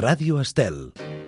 Ràdio Estel.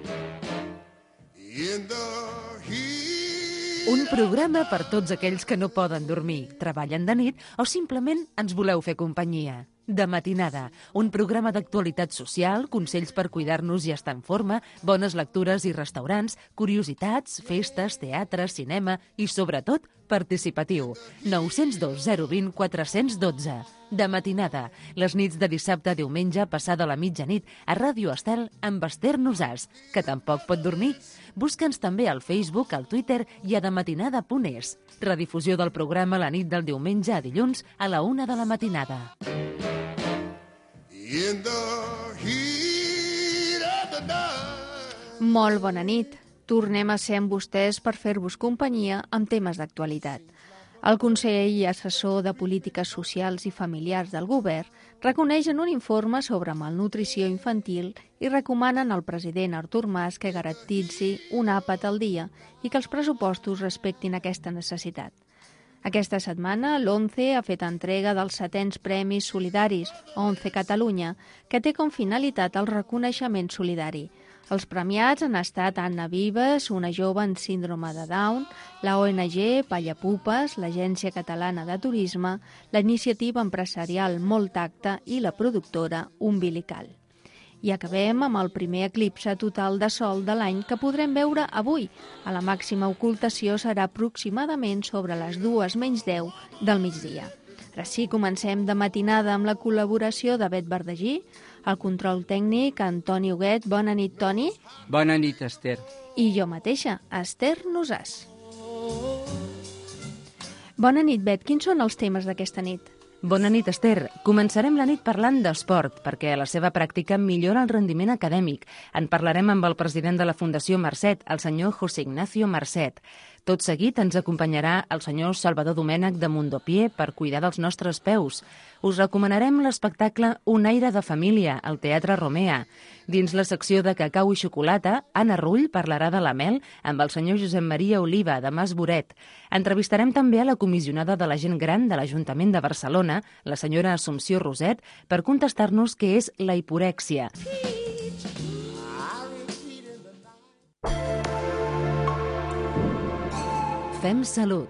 Un programa per tots aquells que no poden dormir, treballen de nit o simplement ens voleu fer companyia. De matinada, un programa d'actualitat social, consells per cuidar-nos i estar en forma, bones lectures i restaurants, curiositats, festes, teatre, cinema i, sobretot, participatiu. 902 020 412. De matinada, les nits de dissabte a diumenge, passada la mitjanit, a Ràdio Estel amb Esther Nosàs, que tampoc pot dormir. Busca'ns també al Facebook, al Twitter i a dematinada.es. Redifusió del programa la nit del diumenge a dilluns a la 1 de la matinada. Molt bona nit. Tornem a ser amb vostès per fer-vos companyia amb temes d'actualitat. El Consell Assessor de Polítiques Socials i Familiars del Govern reconeix en un informe sobre malnutrició infantil i recomanen al president Artur Mas que garantitzi un àpat al dia i que els pressupostos respectin aquesta necessitat. Aquesta setmana, l'ONCE ha fet entrega dels 7è Premis Solidaris, ONCE Catalunya, que té com finalitat el reconeixement solidari. Els premiats han estat Anna Vives, una jove amb síndrome de Down, la ONG Pallapupes, l'Agència Catalana de Turisme, la iniciativa empresarial Molt Tacte i la productora Umbilical. I acabem amb el primer eclipse total de sol de l'any que podrem veure avui. A la màxima ocultació serà aproximadament sobre les 2:10 del migdia. Ara sí, comencem de matinada amb la col·laboració de Bet Verdagí, el control tècnic, Antoni Huguet. Bona nit, Toni. Bona nit, Esther. I jo mateixa, Esther Nosàs. Bona nit, Bet. Quins són els temes d'aquesta nit? Bona nit, Esther. Començarem la nit parlant d'esport, perquè la seva pràctica millora el rendiment acadèmic. En parlarem amb el president de la Fundació Marcet, el senyor José Ignacio Marcet. Tot seguit ens acompanyarà el senyor Salvador Domènech de Mundopié per cuidar dels nostres peus. Us recomanarem l'espectacle Un aire de família, al Teatre Romea. Dins la secció de cacau i xocolata, Anna Rull parlarà de la mel amb el senyor Josep Maria Oliva, de Mas Boret. Entrevistarem també a la comissionada de la gent gran de l'Ajuntament de Barcelona, la senyora Assumpció Roset, per contestar-nos què és la hiporèxia. Fem salut.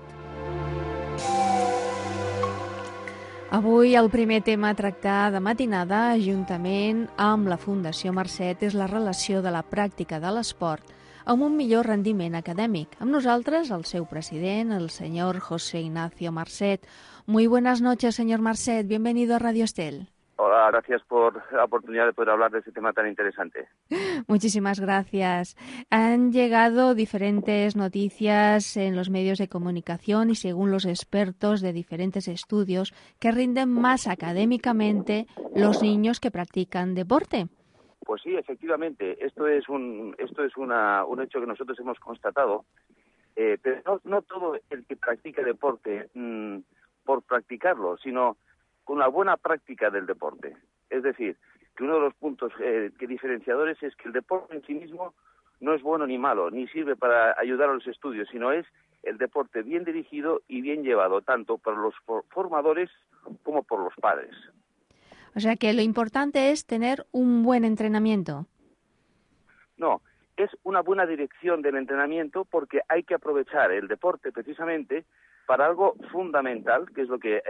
Avui el primer tema a tractar de matinada, juntament amb la Fundació Marcet, és la relació de la pràctica de l'esport amb un millor rendiment acadèmic. Amb nosaltres, el seu president, el señor José Ignacio Marcet. Muy buenas noches, señor Marcet. Bienvenido a Radio Estel. Hola, gracias por la oportunidad de poder hablar de este tema tan interesante. Muchísimas gracias. Han llegado diferentes noticias en los medios de comunicación y según los expertos de diferentes estudios que rinden más académicamente los niños que practican deporte. Pues sí, efectivamente, esto es un hecho que nosotros hemos constatado, pero no todo el que practica deporte por practicarlo, sino con una buena práctica del deporte. Es decir, que uno de los puntos diferenciadores es que el deporte en sí mismo no es bueno ni malo, ni sirve para ayudar a los estudios, sino es el deporte bien dirigido y bien llevado, tanto por los formadores como por los padres. O sea que lo importante es tener un buen entrenamiento. No, es una buena dirección del entrenamiento porque hay que aprovechar el deporte precisamente para algo fundamental, que es lo que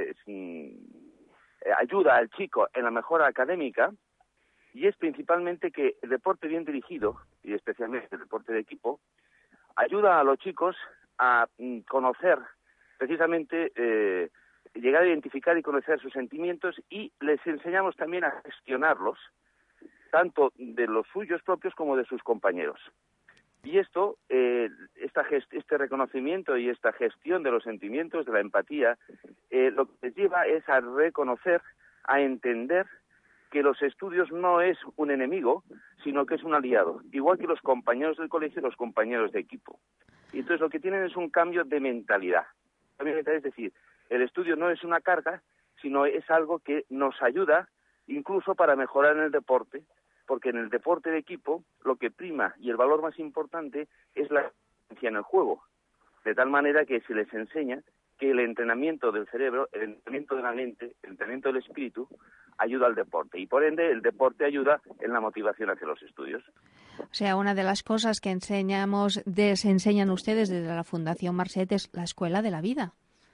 ayuda al chico en la mejora académica, y es principalmente que el deporte bien dirigido, y especialmente el deporte de equipo, ayuda a los chicos a conocer precisamente, llegar a identificar y conocer sus sentimientos, y les enseñamos también a gestionarlos, tanto de los suyos propios como de sus compañeros. Y esto, este reconocimiento y esta gestión de los sentimientos, de la empatía, lo que les lleva es a reconocer, a entender que los estudios no es un enemigo, sino que es un aliado, igual que los compañeros del colegio y los compañeros de equipo. Y entonces lo que tienen es un cambio de mentalidad. Es decir, el estudio no es una carga, sino es algo que nos ayuda incluso para mejorar en el deporte, porque en el deporte de equipo lo que prima y el valor más importante es la experiencia en el juego, de tal manera que se les enseña que el entrenamiento del cerebro, el entrenamiento de la mente, el entrenamiento del espíritu, ayuda al deporte y por ende el deporte ayuda en la motivación hacia los estudios. O sea, una de las cosas que se enseñan ustedes desde la Fundación Marcet es la escuela de la vida.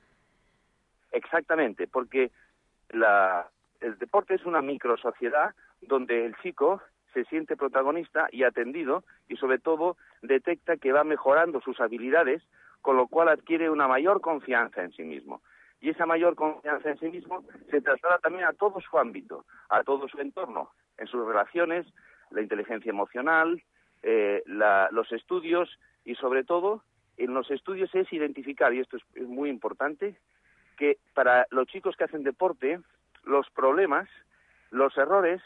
Exactamente, porque el deporte es una microsociedad donde el chico se siente protagonista y atendido y sobre todo detecta que va mejorando sus habilidades, con lo cual adquiere una mayor confianza en sí mismo. Y esa mayor confianza en sí mismo se traslada también a todo su ámbito, a todo su entorno, en sus relaciones, la inteligencia emocional, los estudios y sobre todo en los estudios es identificar, y esto es muy importante, que para los chicos que hacen deporte los problemas, los errores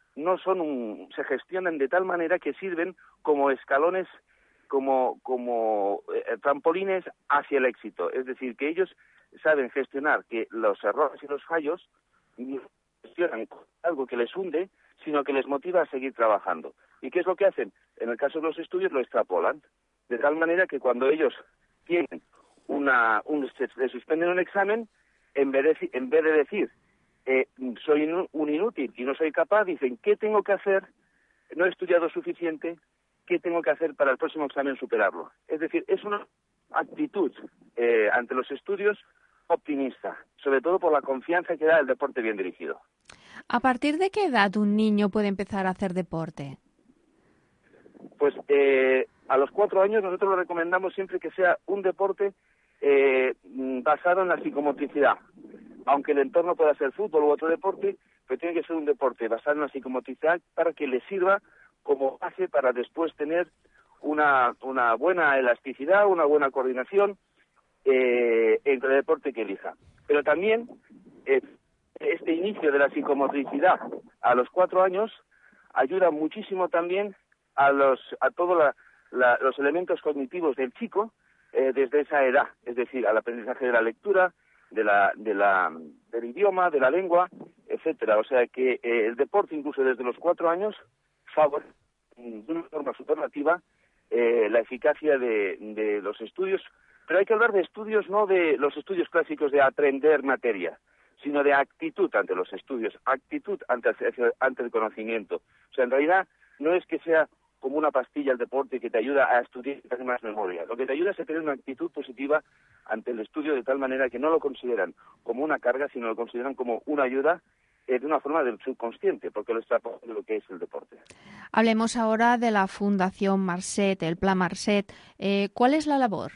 se gestionan de tal manera que sirven como escalones, como trampolines hacia el éxito. Es decir, que ellos saben gestionar que los errores y los fallos no gestionan algo que les hunde, sino que les motiva a seguir trabajando. ¿Y qué es lo que hacen? En el caso de los estudios lo extrapolan, de tal manera que cuando ellos tienen se suspenden un examen, en vez de decir soy un inútil y no soy capaz, dicen ¿qué tengo que hacer? No he estudiado suficiente, ¿qué tengo que hacer para el próximo examen superarlo? Es decir, es una actitud ante los estudios optimista, sobre todo por la confianza que da el deporte bien dirigido. ¿A partir de qué edad un niño puede empezar a hacer deporte? Pues a los 4 años nosotros lo recomendamos siempre que sea un deporte basado en la psicomotricidad. Aunque el entorno pueda ser fútbol u otro deporte, pero tiene que ser un deporte basado en la psicomotricidad para que le sirva como base para después tener una buena elasticidad, una buena coordinación entre el deporte que elija. Pero también este inicio de la psicomotricidad a los 4 años ayuda muchísimo también a todos los elementos cognitivos del chico desde esa edad, es decir, al aprendizaje de la lectura, del idioma, de la lengua, etcétera. O sea que el deporte, incluso desde los 4 años, favorece de una forma superlativa la eficacia de los estudios. Pero hay que hablar de estudios, no de los estudios clásicos de aprender materia, sino de actitud ante los estudios, actitud ante el conocimiento. O sea, en realidad no es que sea como una pastilla el deporte que te ayuda a estudiar y tener más memoria. Lo que te ayuda es a tener una actitud positiva ante el estudio de tal manera que no lo consideran como una carga, sino lo consideran como una ayuda de una forma del subconsciente, porque lo extrapolan de lo que es el deporte. Hablemos ahora de la Fundación Marcet, el Plan Marcet. ¿Cuál es la labor?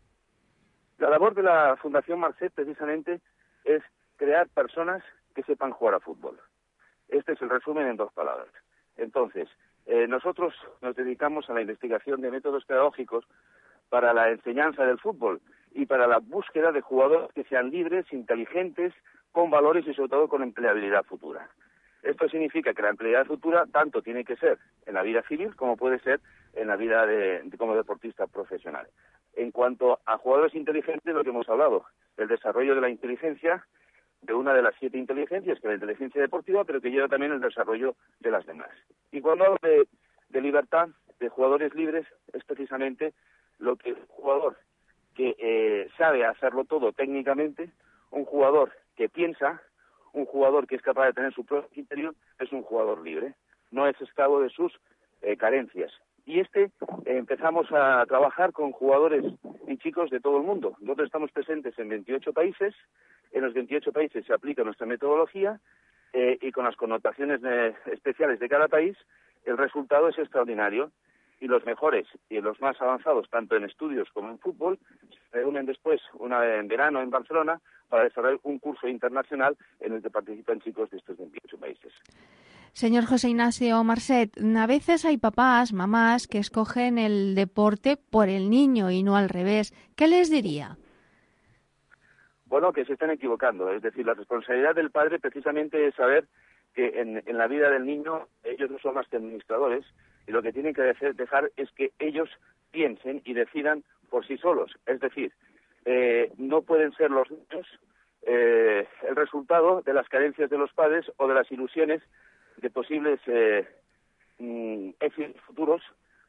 La labor de la Fundación Marcet, precisamente, es crear personas que sepan jugar a fútbol. Este es el resumen en 2 palabras. Entonces, nosotros nos dedicamos a la investigación de métodos pedagógicos para la enseñanza del fútbol y para la búsqueda de jugadores que sean libres, inteligentes, con valores y sobre todo con empleabilidad futura. Esto significa que la empleabilidad futura tanto tiene que ser en la vida civil como puede ser en la vida como deportista profesional. En cuanto a jugadores inteligentes, lo que hemos hablado, el desarrollo de la inteligencia, de una de las 7 inteligencias, que es la inteligencia deportiva, pero que lleva también el desarrollo de las demás. Y cuando hablo de libertad, de jugadores libres, es precisamente lo que un jugador que sabe hacerlo todo técnicamente, un jugador que piensa, un jugador que es capaz de tener su propio criterio, es un jugador libre, no es esclavo de sus carencias. Y empezamos a trabajar con jugadores y chicos de todo el mundo. Nosotros estamos presentes en 28 países, en los 28 países se aplica nuestra metodología y con las connotaciones especiales de cada país, el resultado es extraordinario. Y los mejores y los más avanzados, tanto en estudios como en fútbol, se reúnen después, en verano en Barcelona, para desarrollar un curso internacional en el que participan chicos de estos 28 países. Señor José Ignacio Marcet, a veces hay papás, mamás, que escogen el deporte por el niño y no al revés. ¿Qué les diría? Bueno, que se están equivocando. Es decir, la responsabilidad del padre precisamente es saber que en la vida del niño ellos no son más que administradores y lo que tienen que dejar es que ellos piensen y decidan por sí solos. Es decir, no pueden ser los niños el resultado de las carencias de los padres o de las ilusiones de posibles éxitos futuros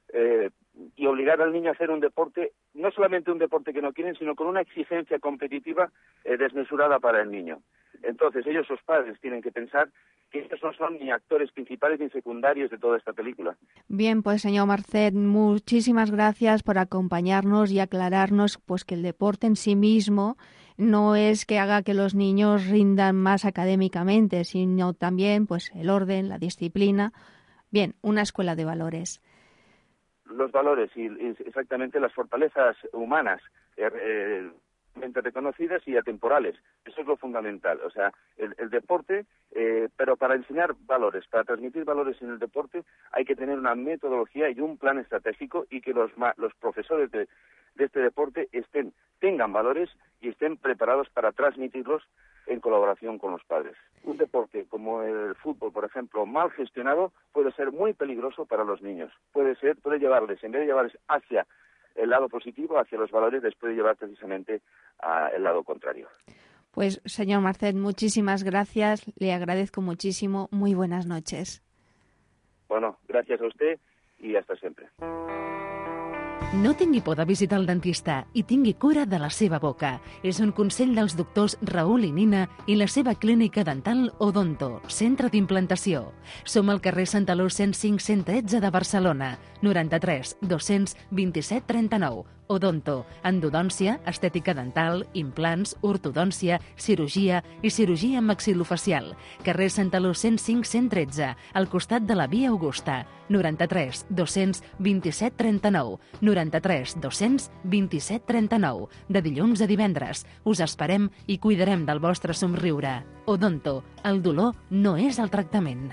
y obligar al niño a hacer un deporte, no solamente un deporte que no quieren, sino con una exigencia competitiva desmesurada para el niño. Entonces ellos, los padres, tienen que pensar que ellos no son ni actores principales ni secundarios de toda esta película. Bien, pues señor Marcet, muchísimas gracias por acompañarnos y aclararnos pues que el deporte en sí mismo no es que haga que los niños rindan más académicamente, sino también pues el orden, la disciplina. Bien, una escuela de valores. Los valores y exactamente las fortalezas humanas reconocidas y atemporales. Eso es lo fundamental. O sea, el deporte, pero para enseñar valores, para transmitir valores en el deporte, hay que tener una metodología y un plan estratégico y que los profesores de este deporte tengan valores y estén preparados para transmitirlos en colaboración con los padres. Un deporte como el fútbol, por ejemplo, mal gestionado, puede ser muy peligroso para los niños. Puede llevarles, en vez de llevarles hacia el lado positivo, hacia los valores, les puede llevar precisamente al lado contrario. Pues, señor Marcet, muchísimas gracias. Le agradezco muchísimo. Muy buenas noches. Bueno, gracias a usted y hasta siempre. No tingui por de visitar el dentista i tingui cura de la seva boca. És un consell dels doctors Raül i Nina i la seva clínica dental Odonto, centre d'implantació. Som al carrer Santaló 105-113 de Barcelona, 93 227 39. Odonto, endodòncia, estètica dental, implants, ortodòncia, cirurgia i cirurgia maxilofacial. Carrer Santaló 105-113, al costat de la Via Augusta, 93 227 39, 93 227 39, de dilluns a divendres. Us esperem i cuidarem del vostre somriure. Odonto, el dolor no és el tractament.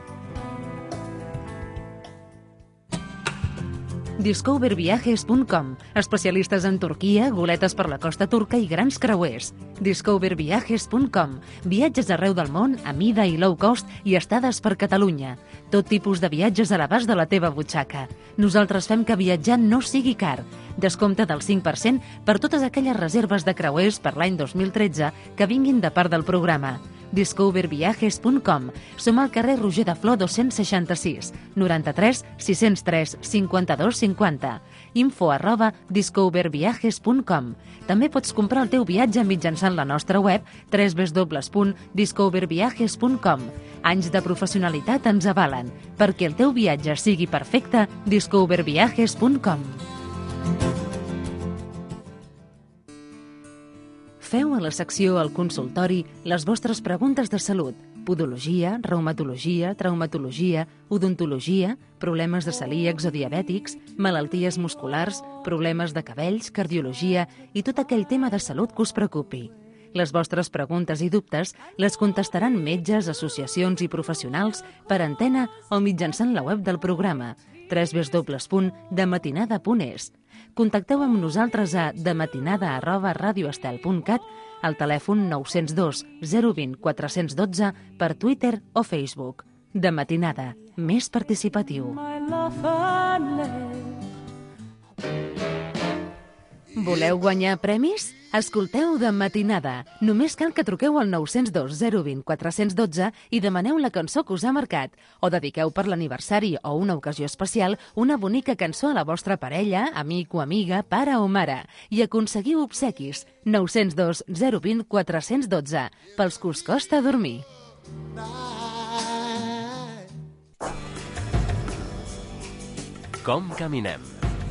Discoverviajes.com, especialistes en Turquia, goletes per la costa turca i grans creuers. Discoverviajes.com, viatges arreu del món a mida i low cost i estades per Catalunya. Tot tipus de viatges a l'abast de la teva butxaca. Nosaltres fem que viatjar no sigui car. Descompte del 5% per totes aquelles reserves de creuers per l'any 2013 que vinguin de part del programa. Discoverviajes.com. Som al carrer Roger de Flor 266, 93 603 52 50. info@discoverviajes.com. També pots comprar el teu viatge mitjançant la nostra web www.discoverviajes.com. Anys de professionalitat ens avalen. Perquè el teu viatge sigui perfecte, discoverviajes.com. Feu a la secció al consultori les vostres preguntes de salut, podologia, reumatologia, traumatologia, odontologia, problemes de celíacs o diabètics, malalties musculars, problemes de cabells, cardiologia i tot aquell tema de salut que us preocupi. Les vostres preguntes i dubtes les contestaran metges, associacions i professionals per antena o mitjançant la web del programa www.dematinada.es. Contacteu amb nosaltres a dematinada@radioestel.cat, al telèfon 902 020 412, per Twitter o Facebook. De Matinada, més participatiu. Voleu guanyar premis? Escolteu De Matinada. Només cal que truqueu al 902 020 412 i demaneu la cançó que us ha marcat, o dediqueu per l'aniversari o una ocasió especial una bonica cançó a la vostra parella, amic o amiga, pare o mare, i aconseguiu obsequis. 902 020 412, pels que us costa dormir. Com caminem?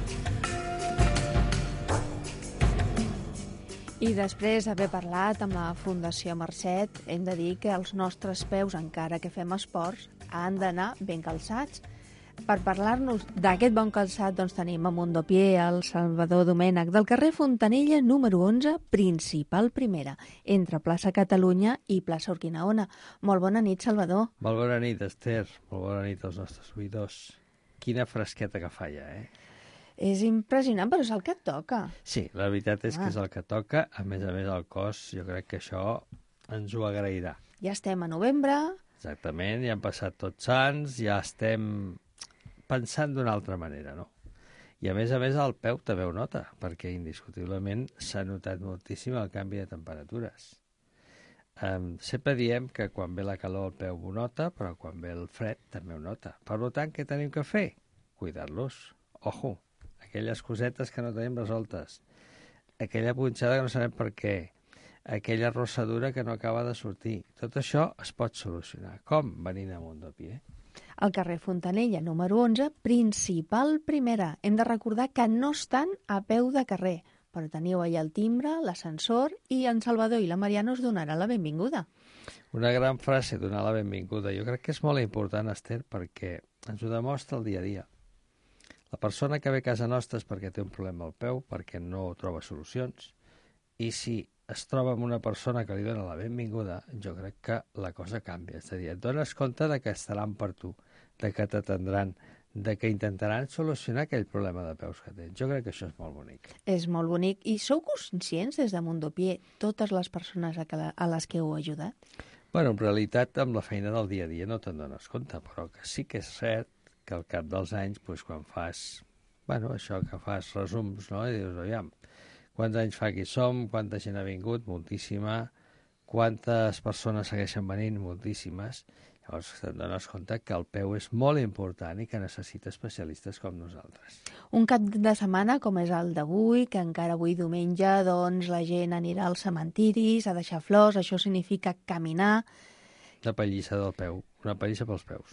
I després d'haver parlat amb la Fundació Marcet, hem de dir que els nostres peus, encara que fem esports, han d'anar ben calçats. Per parlar-nos d'aquest bon calçat, doncs tenim a Mondopié el Salvador Domènech, del carrer Fontanella, número 11, principal primera, entre plaça Catalunya i plaça Urquinaona. Molt bona nit, Salvador. Molt bona nit, Esther. Molt bona nit als nostres oïdors. Quina fresqueta que fa ja, És impressionant, però és el que et toca. Sí, la veritat és que és el que toca. A més, el cos, jo crec que això ens ho agrairà. Ja estem a novembre. Exactament, ja han passat Tots Sants, ja estem pensant d'una altra manera, no? I a més, el peu també ho nota, perquè indiscutiblement s'ha notat moltíssim el canvi de temperatures. Sempre diem que quan ve la calor el peu ho nota, però quan ve el fred també ho nota. Per tant, què tenim que fer? Cuidar-los. Ojo! Aquelles cosetes que no tenim resoltes, aquella punxada que no sabem per què, aquella rossadura que no acaba de sortir. Tot això es pot solucionar. Com? Venint a Mundopié. Al carrer Fontanella, número 11, principal primera. Hem de recordar que no estan a peu de carrer, però teniu allà el timbre, l'ascensor, i en Salvador i la Mariana us donarà la benvinguda. Una gran frase, donar la benvinguda. Jo crec que és molt important, Esther, perquè ens ho demostra el dia a dia. La persona que ve a casa nostra és perquè té un problema al peu, perquè no troba solucions, i si es troba amb una persona que li dona la benvinguda, jo crec que la cosa canvia. És a dir, et dones compte de que estaran per tu, de que t'atendran, de que intentaran solucionar aquell problema de peus que tens. Jo crec que això és molt bonic. És molt bonic. I sou conscients des de Mundopié totes les persones a les que heu ajudat? Bueno, en realitat, amb la feina del dia a dia no te'n dones compte, però que sí que és cert que al cap dels anys, doncs, quan fas, bueno, això que fas resums, no? I dius, aviam, quants anys fa que hi som, quanta gent ha vingut, moltíssima, quantes persones segueixen venint, moltíssimes. Llavors te'n dones compte que el peu és molt important i que necessita especialistes com nosaltres. Un cap de setmana com és el d'avui, que encara avui diumenge doncs, la gent anirà als cementiris a deixar flors, això significa caminar. Una pallissa del peu, una pallissa pels peus.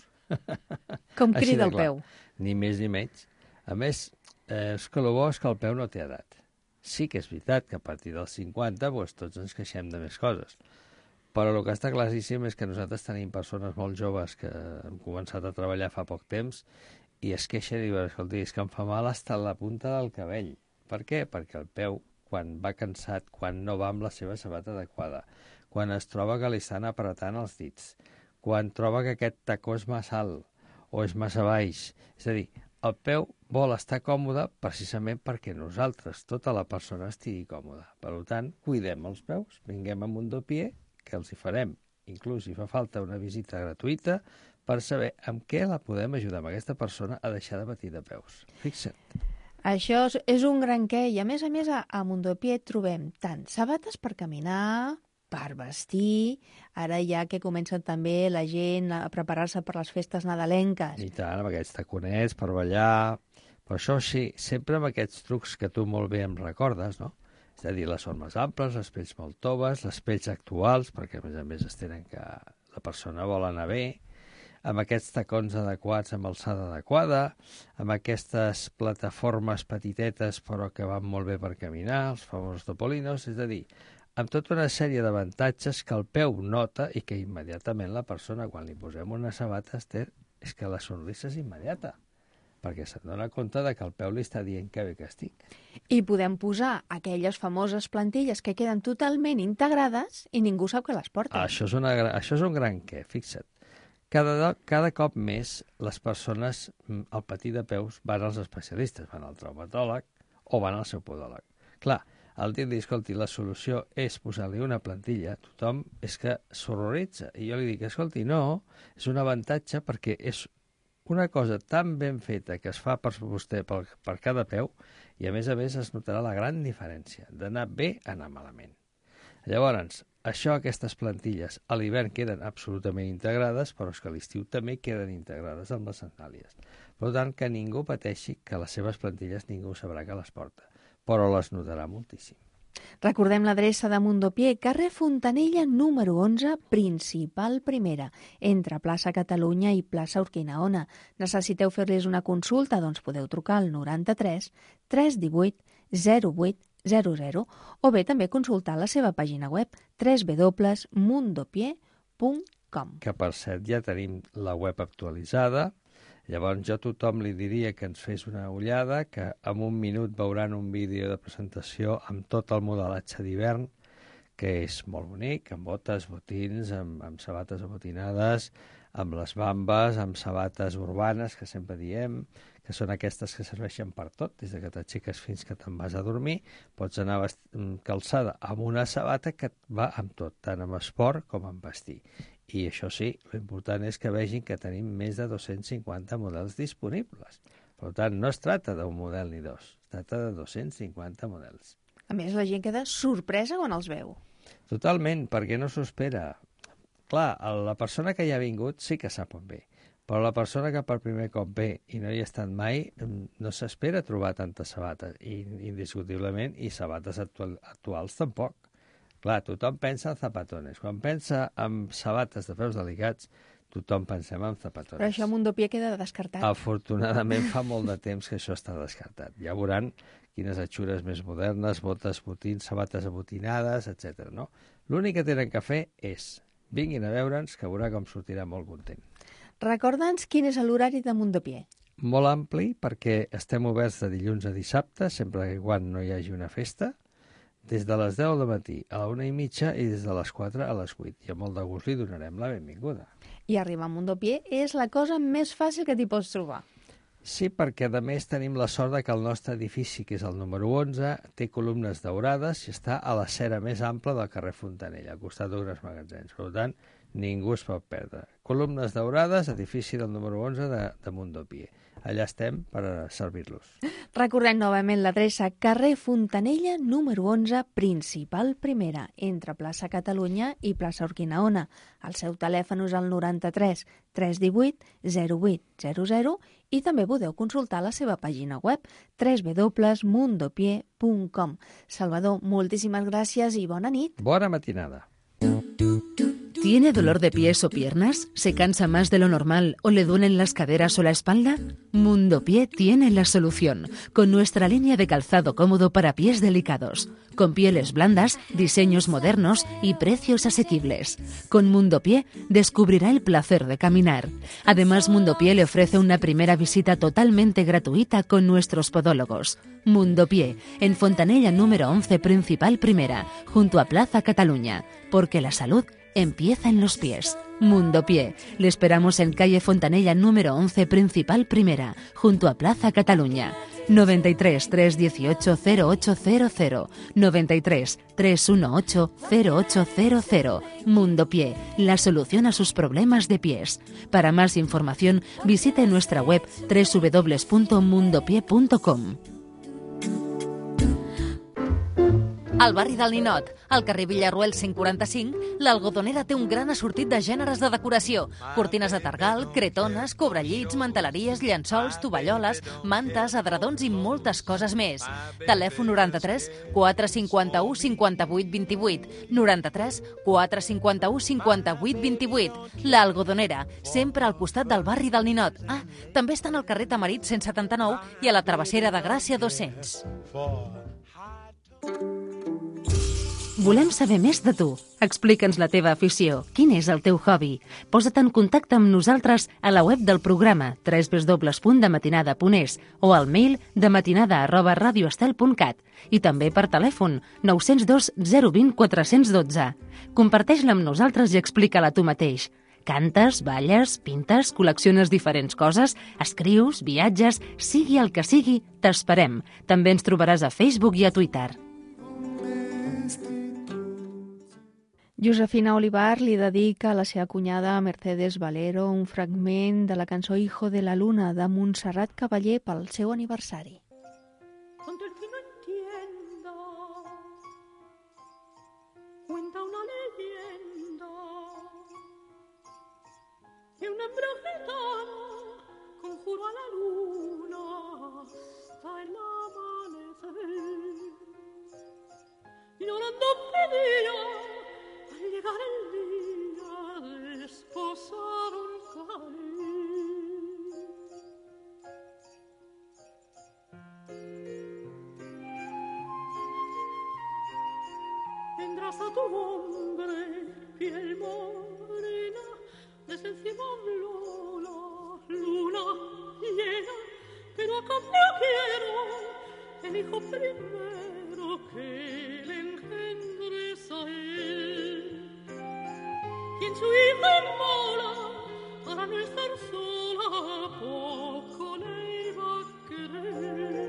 Com crida el peu? Ni més ni menys. A més, és que el bo és que el peu no té edat. Sí que és veritat que a partir dels 50 doncs, tots ens queixem de més coses. Però el que està claríssim és que nosaltres tenim persones molt joves que han començat a treballar fa poc temps i es queixen i diuen, escolta, és que em fa mal fins a la punta del cabell. Per què? Perquè el peu, quan va cansat, quan no va amb la seva sabata adequada, quan es troba que li estan apretant els dits, quan troba que aquest tacó és massa alt o és massa baix. És a dir, el peu vol estar còmode precisament perquè nosaltres, tota la persona, estigui còmoda. Per tant, cuidem els peus, vinguem a Mundopié, que els hi farem, inclús si fa falta una visita gratuïta, per saber amb què la podem ajudar amb aquesta persona a deixar de patir de peus. Fixa't. Això és un gran què, i a més a Mundopié trobem tant sabates per caminar, per vestir, ara ja que comencen també la gent a preparar-se per les festes nadalenques. I tant, amb aquests taconets per ballar, però això sí, sempre amb aquests trucs que tu molt bé em recordes, no? És a dir, les formes amples, les pells molt toves, les pells actuals, perquè a més es tenen que la persona vol anar bé, amb aquests tacons adequats, amb alçada adequada, amb aquestes plataformes petitetes però que van molt bé per caminar, els famosos topolinos, és a dir, amb tota una sèrie d'avantatges que el peu nota i que immediatament la persona, quan li posem una sabata, és que la sonrisa és immediata, perquè se'n dona compte de que el peu li està dient que bé que estic. I podem posar aquelles famoses plantilles que queden totalment integrades i ningú sap que les porten. Això és un gran què, fixa't. Cada cop més les persones al patir de peus van als especialistes, van al traumatòleg o van al seu podòleg. Clar, al dir-li, escolti, la solució és posar-li una plantilla, tothom és que s'horroritza. I jo li dic, escolti, no, és un avantatge perquè és una cosa tan ben feta que es fa per vostè per cada peu i a més es notarà la gran diferència d'anar bé a anar malament. Llavors, aquestes plantilles a l'hivern queden absolutament integrades, però és que a l'estiu també queden integrades amb les sandàlies. Per tant, que ningú pateixi que les seves plantilles ningú sabrà que les porta, però les notarà moltíssim. Recordem l'adreça de Mundopié, carrer Fontanella, número 11, principal primera, entre plaça Catalunya i plaça Urquinaona. Necessiteu fer-los una consulta? Doncs podeu trucar al 93 318 0800 o bé també consultar la seva pàgina web www.mundopié.com. Que per cert ja tenim la web actualitzada. Llavors jo a tothom li diria que ens fes una ullada, que en un minut veuran un vídeo de presentació amb tot el modelatge d'hivern, que és molt bonic, amb botes, botins, amb sabates abotinades, amb les bambes, amb sabates urbanes, que sempre diem, que són aquestes que serveixen per tot, des que t'aixeques fins que te'n vas a dormir, pots anar calçada amb una sabata que va amb tot, tant amb esport com amb vestir. I això sí, l'important és que vegin que tenim més de 250 models disponibles. Per tant, no es tracta d'un model ni dos, es tracta de 250 models. A més, la gent queda sorpresa quan els veu. Totalment, perquè no s'ho espera. Clar, la persona que hi ha vingut sí que sap on ve, però la persona que per primer cop ve i no hi ha estat mai no s'espera trobar tantes sabates, i indiscutiblement, i sabates actuals tampoc. Clar, tothom pensa en zapatones. Quan pensa en sabates de peus delicats, tothom pensem en zapatones. Però això a Mundopié queda descartat. Afortunadament fa molt de temps que això està descartat. Ja veuran quines atxures més modernes, botes, botins, sabates abotinades, etc. No? L'únic que tenen que fer és vinguin a veure'ns, que veurà com sortirà molt content. Recorda'ns quin és l'horari de Mundopié. Molt ampli, perquè estem oberts de dilluns a dissabte, sempre que quan no hi hagi una festa, des de les 10 del matí a la 1:30 i des de les 4 a les 8. I amb molt de gust li donarem la benvinguda. I arribar a Mundopié és la cosa més fàcil que t'hi pots trobar. Sí, perquè a més tenim la sort de que el nostre edifici, que és el número 11, té columnes daurades i està a la cera més ampla del carrer Fontanella, al costat de Grans Magatzems. Per tant, ningú es pot perdre. Columnes daurades, edifici del número 11 de Mundopié. Allà estem per a servir-los. Recordem novament l'adreça carrer Fontanella, número 11, principal primera, entre plaça Catalunya i plaça Urquinaona. El seu telèfon és el 93 318 0800 i també podeu consultar la seva pàgina web www.mundopié.com. Salvador, moltíssimes gràcies i bona nit. Bona matinada. ¿Tiene dolor de pies o piernas? ¿Se cansa más de lo normal o le duelen las caderas o la espalda? Mundopié tiene la solución, con nuestra línea de calzado cómodo para pies delicados, con pieles blandas, diseños modernos y precios asequibles. Con Mundopié descubrirá el placer de caminar. Además, Mundopié le ofrece una primera visita totalmente gratuita con nuestros podólogos. Mundopié, en Fontanella número 11, principal primera, junto a Plaza Cataluña, porque la salud empieza en los pies. Mundopié. Le esperamos en calle Fontanella número 11, principal primera, junto a Plaza Cataluña. 93 318 0800 93 318 0800. Mundopié, la solución a sus problemas de pies. Para más información, visite nuestra web www.mundopié.com. Al barri del Ninot, al carrer Villarruel 145, l'Algodonera té un gran assortit de gèneres de decoració. Cortines de targal, cretones, cobrellits, manteleries, llençols, tovalloles, mantes, edredons i moltes coses més. Telèfon 93 451 58 28. 93 451 58 28. L'Algodonera, sempre al costat del barri del Ninot. Ah, també estan al carrer Tamarit 179 i a la Travessera de Gràcia 200. Volem saber més de tu. Explica'ns la teva afició. Quin és el teu hobby? Posa't en contacte amb nosaltres a la web del programa www.dematinada.es o al mail dematinada@radioestel.cat i també per telèfon 902 020 412. Comparteix-la amb nosaltres i explica-la tu mateix. Cantes, balles, pintes, col·lecciones diferents coses, escrius, viatges, sigui el que sigui, t'esperem. També ens trobaràs a Facebook i a Twitter. Josefina Olivar li dedica a la seva cunyada Mercedes Valero un fragment de la cançó Hijo de la Luna de Montserrat Caballé pel seu aniversari. Cuando el que no entienda cuenta una leyenda que un hombre gitano conjuró a la luna hasta el amanecer y llorando pedía al llegar el día desposaron caer. Tendrás a tu hombre piel morena, desde el cielo habló la luna llena, pero a cambio quiero el hijo primero que le engendres a él. Quien su hijo mola para no estar sola, poco le iba a querer.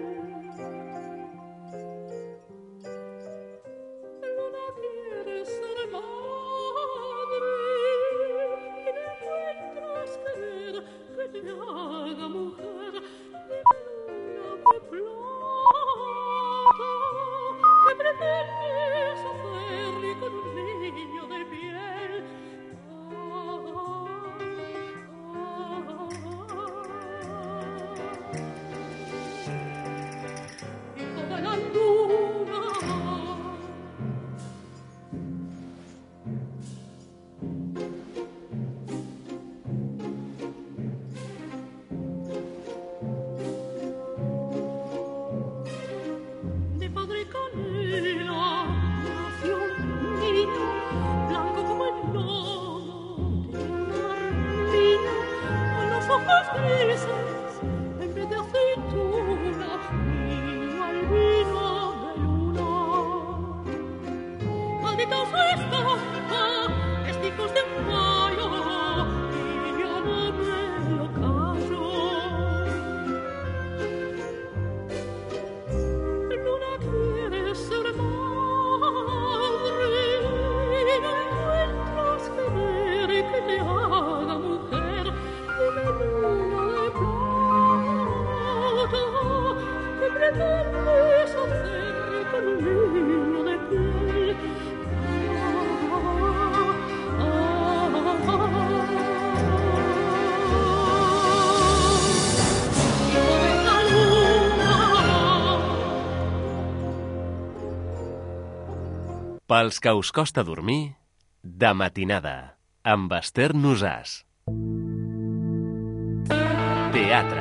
Luna quiere ser madre y no encuentras querer que te haga mujer. Dime luna de plata, ¿qué pretendes hacerle con un niño de piel? Pels que us costa dormir, de matinada, amb Esther Nosàs. Teatre.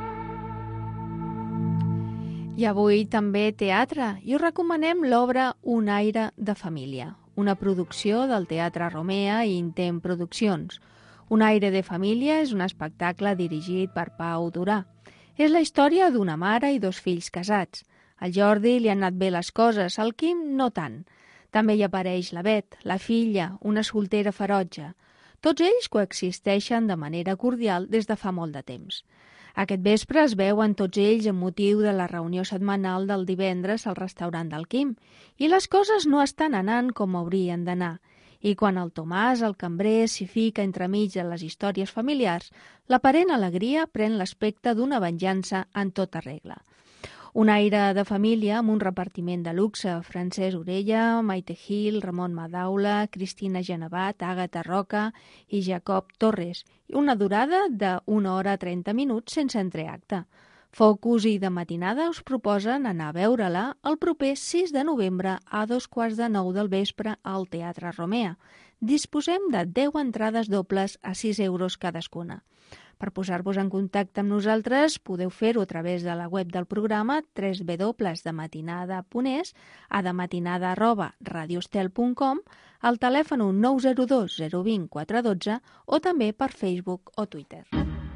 I avui també teatre, i us recomanem l'obra Un aire de família, una producció del Teatre Romea i Intent Produccions. Un aire de família és un espectacle dirigit per Pau Durà. És la història d'una mare i dos fills casats. Al Jordi li han anat bé les coses, al Quim no tant. També hi apareix la Bet, la filla, una soltera ferotge. Tots ells coexisteixen de manera cordial des de fa molt de temps. Aquest vespre es veuen tots ells amb motiu de la reunió setmanal del divendres al restaurant del Quim i les coses no estan anant com haurien d'anar. I quan el Tomàs, el cambrer, s'hi fica entremig de les històries familiars, l'aparent alegria pren l'aspecte d'una venjança en tota regla. Un aire de família amb un repartiment de luxe: Francesc Orella, Maite Gil, Ramon Madaula, Cristina Genevat, Àgata Roca i Jacob Torres, i una durada de 1 hora 30 minuts sense entreacte. Focus i de matinada us proposen anar a veure-la el proper 6 de novembre a 9:15 del vespre al Teatre Romea. Disposem de 10 entrades dobles a 6 euros cadascuna. Per posar-vos en contacte amb nosaltres podeu fer-ho a través de la web del programa www.dematinada.es, a dematinada@radiostel.com, al telèfon 902 020 412 o també per Facebook o Twitter.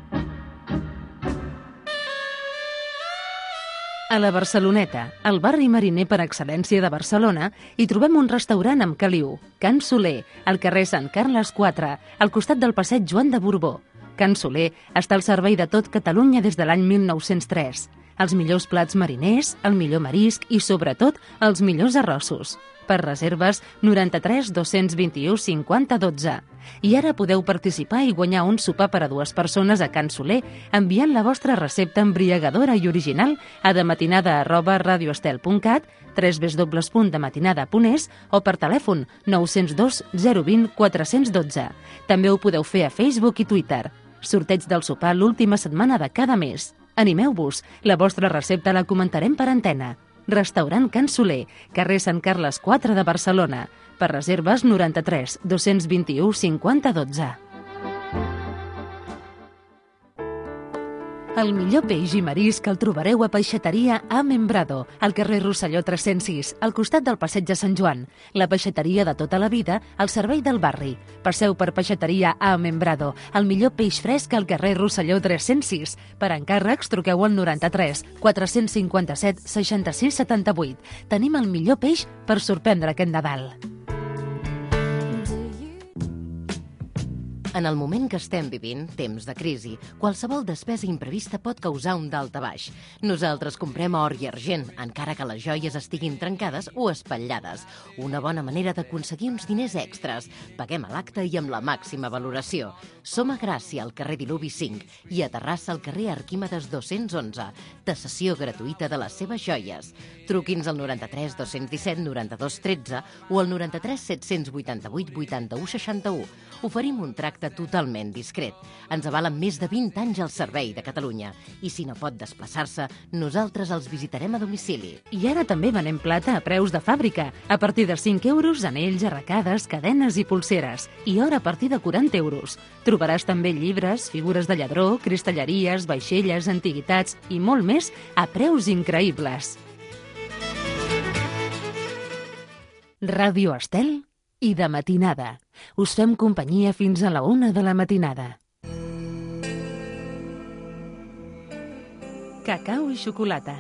A la Barceloneta, el barri mariner per excel·lència de Barcelona, hi trobem un restaurant amb caliu, Can Soler, al carrer Sant Carles 4, al costat del passeig Joan de Borbó. Can Soler està al servei de tot Catalunya des de l'any 1903. Els millors plats mariners, el millor marisc i, sobretot, els millors arrossos. Per reserves, 93 221 50 12. I ara podeu participar i guanyar un sopar per a 2 persones a Can Soler enviant la vostra recepta embriagadora i original a dematinada@radioestel.cat, www.dematinada.es o per telèfon 902 020 412. També ho podeu fer a Facebook i Twitter. Sorteig del sopar l'última setmana de cada mes. Animeu-vos, la vostra recepta la comentarem per antena. Restaurant Can Soler, carrer Sant Carles 4 de Barcelona. Per reserves 93 221 50 12. El millor peix i marisc el trobareu a Peixateria A Membrado, al carrer Rosselló 306, al costat del passeig de Sant Joan. La peixateria de tota la vida, al servei del barri. Passeu per Peixateria A Membrado, el millor peix fresc al carrer Rosselló 306. Per encàrrecs, truqueu al 93 457 66 78. Tenim el millor peix per sorprendre aquest Nadal. En el moment que estem vivint, temps de crisi, qualsevol despesa imprevista pot causar un daltabaix. Nosaltres comprem or i argent, encara que les joies estiguin trencades o espatllades. Una bona manera d'aconseguir uns diners extras. Paguem a l'acte i amb la màxima valoració. Som a Gràcia, al carrer Diluvi 5, i a Terrassa, al carrer Arquímedes 211. Tasació gratuïta de les seves joies. Truqui'ns al 93 217 92 13 o al 93 788 81 61. Oferim un tracte totalment discret. Ens avalen més de 20 anys al servei de Catalunya. I si no pot desplaçar-se, nosaltres els visitarem a domicili. I ara també venem plata a preus de fàbrica. A partir de 5 euros, anells, arracades, cadenes i pulseres. I or a partir de 40 euros. Trobaràs també llibres, figures de lladró, cristalleries, vaixelles, antiguitats i molt més a preus increïbles. Ràdio Estel i de matinada. Us fem companyia fins a la 1 de la matinada. Cacau i xocolata.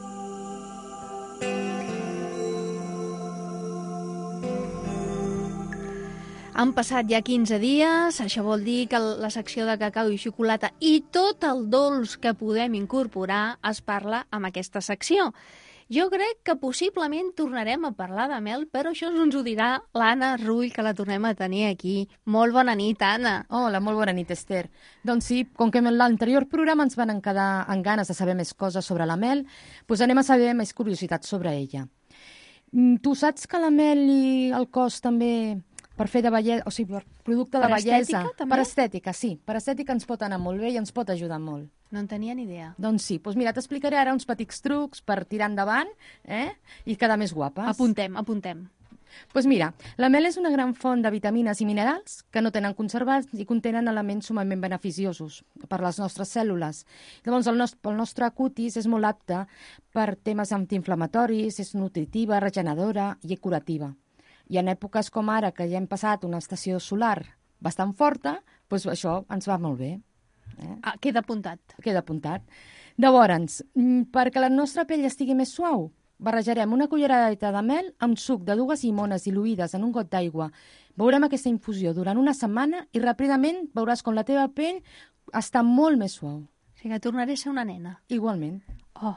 Han passat ja 15 dies, això vol dir que la secció de cacau i xocolata i tot el dolç que podem incorporar es parla amb aquesta secció. Jo crec que possiblement tornarem a parlar de mel, però això ens ho dirà l'Anna Rull, que la tornem a tenir aquí. Molt bona nit, Anna. Hola, molt bona nit, Esther. Doncs sí, com que en l'anterior programa ens van quedar amb ganes de saber més coses sobre la mel, doncs anem a saber més curiositats sobre ella. Tu saps que la mel i el cos també, per fer de bellesa, o sigui, per producte de bellesa... Per estètica, també? Per estètica, sí. Per estètica ens pot anar molt bé i ens pot ajudar molt. No en tenia ni idea. Doncs sí, doncs mira, t'explicaré ara uns petits trucs per tirar endavant i quedar més guapes. Apuntem. Doncs mira, la mel és una gran font de vitamines i minerals que no tenen conservats i contenen elements sumament beneficiosos per les nostres cèl·lules. Llavors, el nostre cutis és molt apte per temes antiinflamatoris, és nutritiva, regeneradora i curativa. I en èpoques com ara, que ja hem passat una estació solar bastant forta, doncs això ens va molt bé. Queda apuntat. Queda apuntat. Llavors, perquè la nostra pell estigui més suau, barrejarem una culleradeta de mel amb suc de 2 llimones diluïdes en un got d'aigua. Beurem aquesta infusió durant una setmana i ràpidament veuràs com la teva pell està molt més suau. O sigui que tornaré a ser una nena. Igualment. Oh.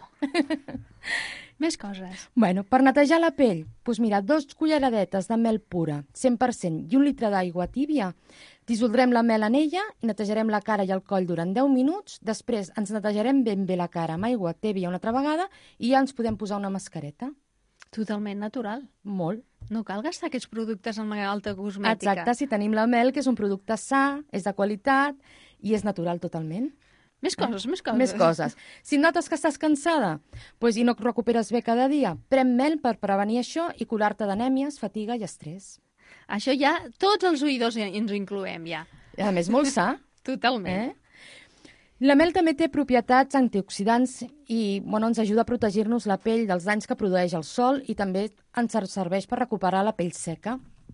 Més coses. Bueno, per netejar la pell, doncs mira, 2 culleradetes de mel pura, 100%, i 1 litre d'aigua tibia. Dissoldrem la mel en ella i netejarem la cara i el coll durant 10 minuts. Després ens netejarem ben bé la cara amb aigua tèbia una altra vegada i ja ens podem posar una mascareta. Totalment natural. Molt. No cal gastar aquests productes amb alta cosmètica. Exacte, si tenim la mel, que és un producte sa, és de qualitat i és natural totalment. Més coses, més coses. Més coses. Si notes que estàs cansada i no et recuperes bé cada dia, pren mel per prevenir això i curar-te d'anèmies, fatiga i estrès. Això ja, tots els oïdors ens ho incloem, ja. I a més, molt sa. Totalment. La mel també té propietats antioxidants i ens ajuda a protegir-nos la pell dels danys que produeix el sol i també ens serveix per recuperar la pell seca.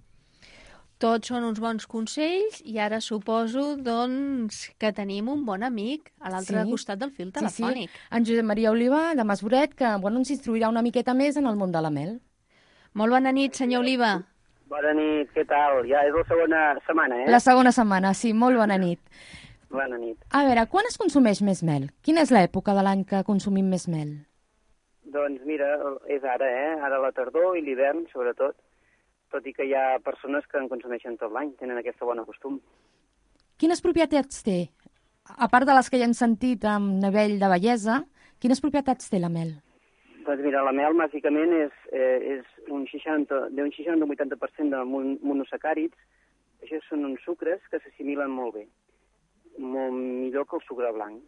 Tots són uns bons consells i ara suposo, doncs, que tenim un bon amic a l'altre costat del fil telefònic. Sí. En Josep Maria Oliva, de Masboret, que ens instruirà una miqueta més en el món de la mel. Molt bona nit, senyor Oliva. Bona nit, què tal? Ja és la segona setmana, La segona setmana, sí, molt bona nit. Bona nit. A veure, quan es consumeix més mel? Quina és l'època de l'any que consumim més mel? Doncs mira, és ara, Ara la tardor i l'hivern, sobretot. Tot i que hi ha persones que en consumeixen tot l'any, tenen aquesta bona costum. Quines propietats té? A part de les que ja hem sentit amb nivell de bellesa, quines propietats té la mel? Doncs mira, la mel bàsicament és d'un 60 a un 80% de monosacàrids. Això són uns sucres que s'assimilen molt bé, molt millor que el sucre blanc.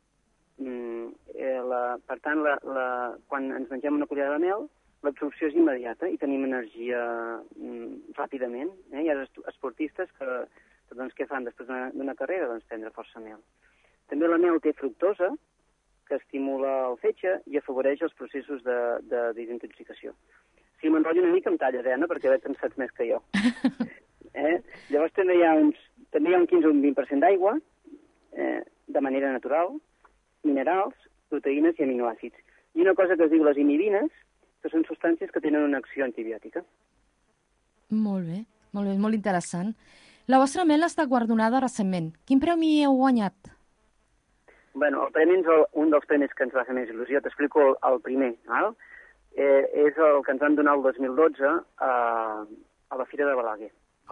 Per tant, quan ens mengem una cullerada de mel, l'absorció és immediata i tenim energia ràpidament. Hi ha esportistes que què fan després d'una carrera? Doncs prendre força mel. També la mel té fructosa, que estimula el fetge i afavoreix els processos de desintoxicació. Si m'enrotllo una mica em talles, Anna, perquè veig que en saps més que jo. Llavors també hi ha un 15 o un 20% d'aigua, de manera natural, minerals, proteïnes i aminoàcids. I una cosa que es diu les inhibines, que són substàncies que tenen una acció antibiòtica. Molt bé, molt interessant. La vostra mel està guardonada recentment. Quin premi heu guanyat? Bueno, el premi és un dels premis que ens va fer més il·lusió. T'explico el primer. És el que ens van donar el 2012 a la Fira de Balaguer,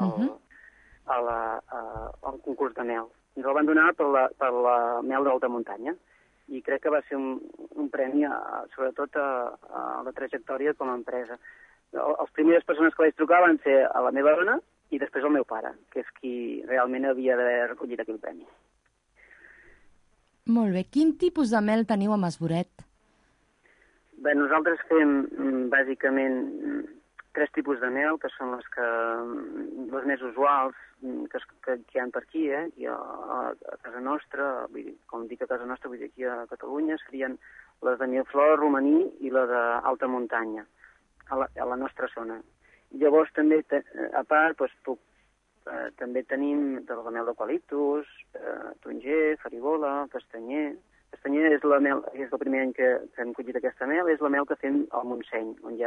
al concurs de mel. Ens el van donar per la mel d'alta muntanya. I crec que va ser un premi, sobretot, a la trajectòria com a empresa. Les primeres persones que vaig trucar van ser a la meva dona i després el meu pare, que és qui realment havia d'haver recollit aquell premi. Molt bé. Quin tipus de mel teniu a Masboret? Bé, nosaltres fem bàsicament 3 tipus de mel, que són les més usuals que hi ha per aquí, i a casa nostra, com dic a casa nostra, vull dir aquí a Catalunya, serien les de Milflor, romaní i la d'alta muntanya, a la nostra zona. Llavors també, a part, també tenim de la mel d'eucaliptus, taronger, farigola, castanyer. Castanyer és el primer any que hem collit aquesta mel, és la mel que fem al Montseny, on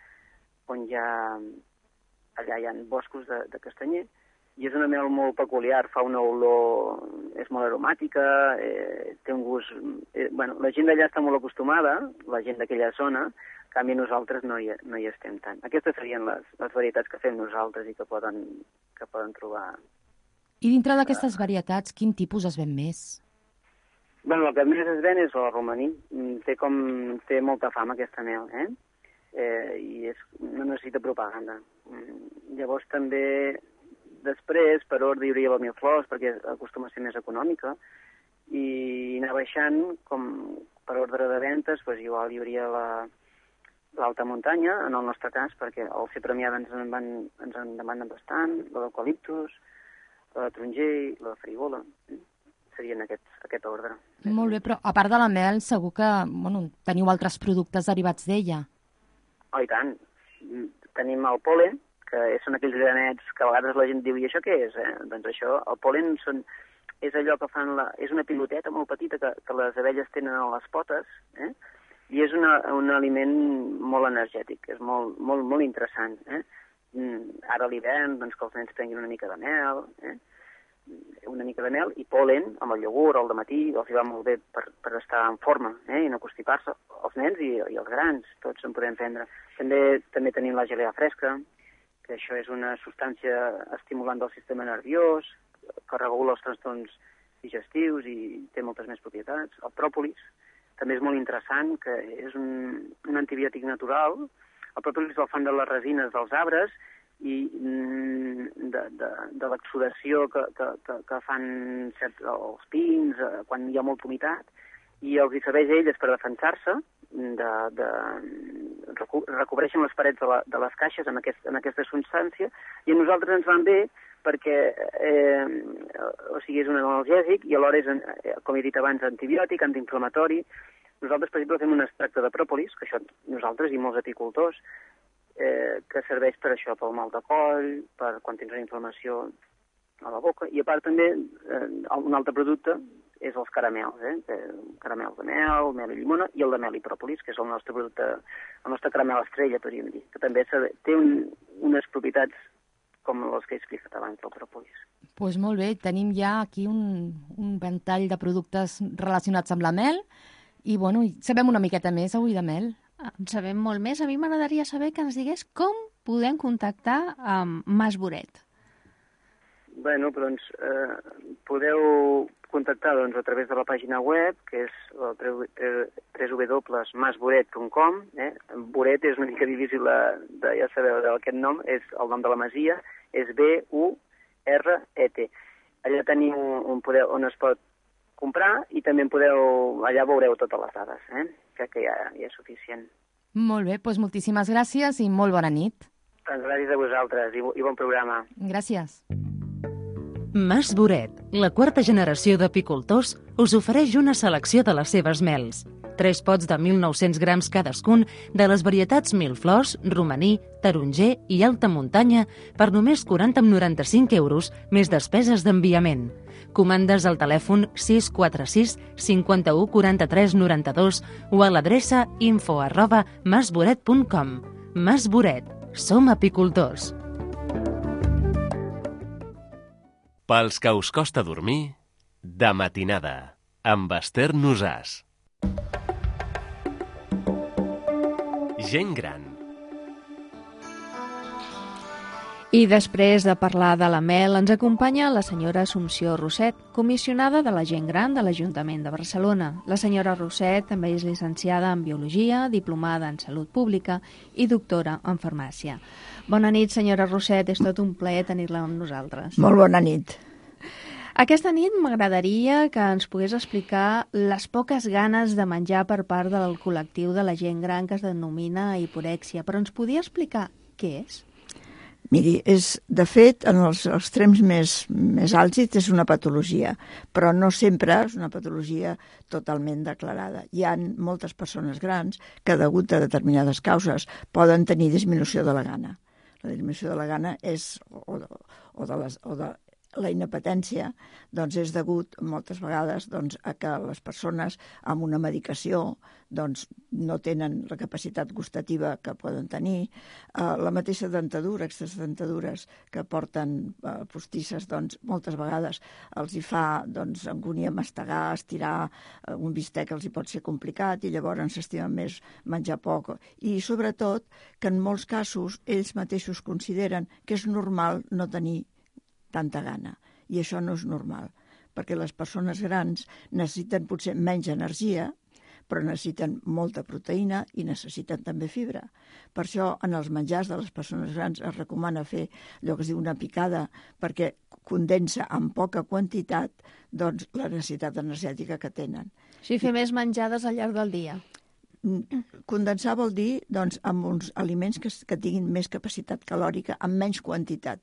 allà hi ha boscos de castanyer, i és una mel molt peculiar, fa una olor, és molt aromàtica, té un gust... la gent d'allà està molt acostumada, la gent d'aquella zona, en canvi nosaltres no hi estem tant. Aquestes serien les varietats que fem nosaltres i que poden trobar. I dintre d'aquestes varietats, quin tipus es ven més? El que més es ven és el romaní. Té molta fama aquesta mel, i no necessita propaganda. Llavors també, després, per ordre hi hauria la Milflors, perquè acostuma a ser més econòmica, i anar baixant, com per ordre de ventes, igual hi hauria l'alta muntanya, en el nostre cas, perquè al ser premiada ens en demanen bastant, la d'eucaliptus, la de taronger, la de farigola, serien aquest ordre. Molt bé, però a part de la mel, segur que teniu altres productes derivats d'ella. Oh, i tant. Tenim el pol·len, que són aquells granets que a vegades la gent diu, i això què és? Doncs això, el pol·len és allò que fan, és una piloteta molt petita que les abelles tenen a les potes, i és un aliment molt energètic, és molt, molt, molt interessant. Ara a l'hivern, doncs, que els nens prenguin una mica de mel, i pol·len amb el iogurt al dematí, els hi va molt bé per estar en forma i no constipar-se. Els nens i els grans, tots en podem prendre. També tenim la gelea fresca, que això és una substància estimulant del sistema nerviós, que regula els trastorns digestius i té moltes més propietats. El pròpolis també és molt interessant, que és un antibiòtic natural. El pròpolis el fan de les resines dels arbres i de l'exsudació que fan els pins quan hi ha molta humitat, i els hi serveix a elles per defensar-se, recobreixen les parets de les caixes amb aquesta substància, i a nosaltres ens van bé perquè és un analgèsic i alhora és, com he dit abans, antibiòtic, antiinflamatori. Nosaltres, per exemple, fem un extracte de pròpolis, que això nosaltres i molts apicultors, que serveix per això, pel mal de coll, per quan tens una inflamació a la boca, i a part també un altre producte és els caramels, caramels de mel i llimona, i el de mel i pròpolis, que és el nostre producte, el nostre caramel estrella, podríem dir, que també té unes propietats com les que he explicat abans del pròpolis. Doncs molt bé, tenim ja aquí un ventall de productes relacionats amb la mel, i sabem una miqueta més avui de mel. En sabem molt més. A mi m'agradaria saber que ens digués com podem contactar amb Mas Boret. Bé, doncs podeu contactar a través de la pàgina web, que és www.masboret.com. Boret és una mica difícil ja sabeu aquest nom, és el nom de la masia, és B-U-R-E-T. Allà teniu on es pot comprar i també allà veureu totes les dades, crec que ja és suficient. Molt bé, doncs moltíssimes gràcies i molt bona nit. Gràcies a vosaltres i bon programa. Gràcies. Mas Boret, la quarta generació d'apicultors, us ofereix una selecció de les seves mels. 3 pots de 1.900 grams cadascun de les varietats Milflors, Romaní, Taronger i Alta Muntanya per només 40,95 euros més despeses d'enviament. Comandes al telèfon 646 51 43 92 o a l'adreça info@masboret.com. Mas Boret. Som apicultors. Pels que us costa dormir, de matinada, amb Esther Nosàs. Gent gran. I després de parlar de la mel, ens acompanya la senyora Assumpció Roset, comissionada de la gent gran de l'Ajuntament de Barcelona. La senyora Roset també és llicenciada en Biologia, diplomada en Salut Pública i doctora en Farmàcia. Bona nit, senyora Roset, és tot un plaer tenir-la amb nosaltres. Molt bona nit. Aquesta nit m'agradaria que ens pogués explicar les poques ganes de menjar per part del col·lectiu de la gent gran que es denomina hiporèxia, però ens podia explicar què és? Miri, de fet, en els extrems més àlgids és una patologia, però no sempre és una patologia totalment declarada. Hi ha moltes persones grans que, degut a determinades causes, poden tenir disminució de la gana. La disminució de la gana és, o de la inapetència, doncs és degut moltes vegades a que les persones amb una medicació no tenen la capacitat gustativa que poden tenir. La mateixa dentadura, aquestes dentadures que porten postisses, moltes vegades els hi fa angúnia mastegar, estirar un bistec, els hi pot ser complicat i llavors s'estimen més menjar poc. I sobretot que en molts casos ells mateixos consideren que és normal no tenir tanta gana, i això no és normal, perquè les persones grans necessiten potser menys energia, però necessiten molta proteïna i necessiten també fibra. Per això, en els menjars de les persones grans es recomana fer allò que es diu una picada, perquè condensa en poca quantitat la necessitat energètica que tenen. O sigui, fer més menjades al llarg del dia. Condensar vol dir doncs, amb uns aliments que tinguin més capacitat calòrica amb menys quantitat.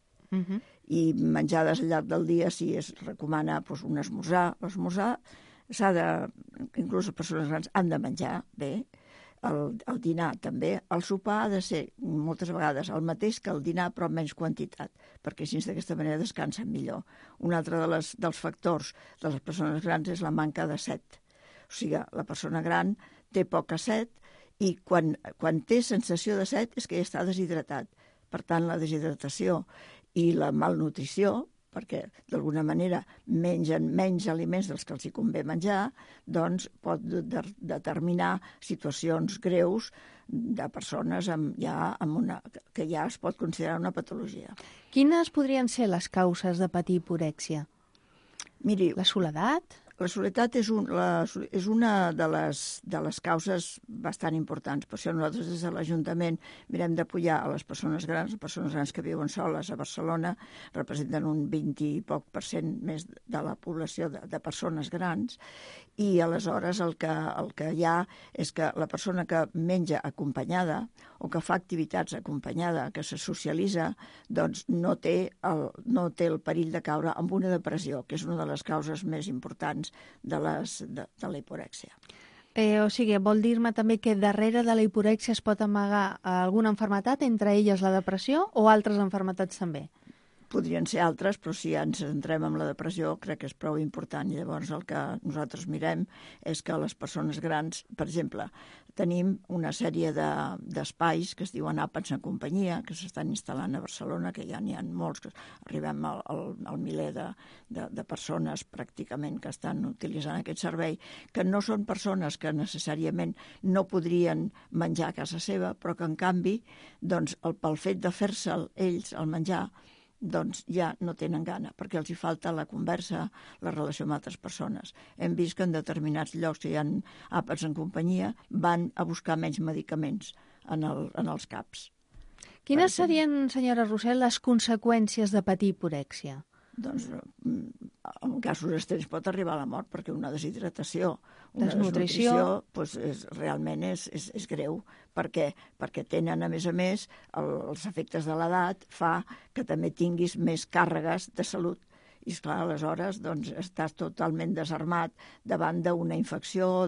I menjades al llarg del dia, si es recomana doncs, un esmorzar. L'esmorzar s'ha de... Inclús les persones grans han de menjar bé. El dinar també. El sopar ha de ser moltes vegades el mateix que el dinar, però amb menys quantitat, perquè així d'aquesta manera descansen millor. Un altre dels factors de les persones grans és la manca de set. O sigui, la persona gran té poca set i quan té sensació de set és que ja està deshidratat. Per tant, la deshidratació i la malnutrició, perquè d'alguna manera mengen menys aliments dels que els hi convé menjar, doncs pot determinar situacions greus de persones que ja es pot considerar una patologia. Quines podrien ser les causes de patir hiporèxia? Miri, la soledat? La soledat és una de les causes bastant importants. Per això nosaltres des de l'Ajuntament mirem d'apoyar a les persones grans que viuen soles a Barcelona, representen un 20 i poc % més de la població de persones grans, i aleshores el que hi ha és que la persona que menja acompanyada o que fa activitats acompanyada, que se socialitza, doncs no té el perill de caure en una depressió, que és una de les causes més importants de la hiporèxia. O sigui, vol dir-me també que darrere de la hiporèxia es pot amagar alguna malaltia, entre elles la depressió, o altres malalties també? Podrien ser altres, però si ens centrem en la depressió crec que és prou important. I llavors el que nosaltres mirem és que les persones grans, per exemple, tenim una sèrie d'espais que es diuen àpats en companyia, que s'estan instal·lant a Barcelona, que ja n'hi ha molts, que arribem al miler de persones pràcticament que estan utilitzant aquest servei, que no són persones que necessàriament no podrien menjar a casa seva, però que en canvi, doncs, pel fet de fer-se ells el menjar, doncs ja no tenen gana, perquè els hi falta la conversa, la relació amb altres persones. Hem vist que en determinats llocs que hi ha àpats en companyia van a buscar menys medicaments en els CAPs. Quines serien, senyora Rossell, les conseqüències de patir hiporèxia? Doncs en casos extrems pot arribar a la mort, perquè una deshidratació, una desnutrició doncs realment és greu, perquè tenen, a més, els efectes de l'edat fa que també tinguis més càrregues de salut. I, esclar, aleshores doncs, estàs totalment desarmat davant d'una infecció,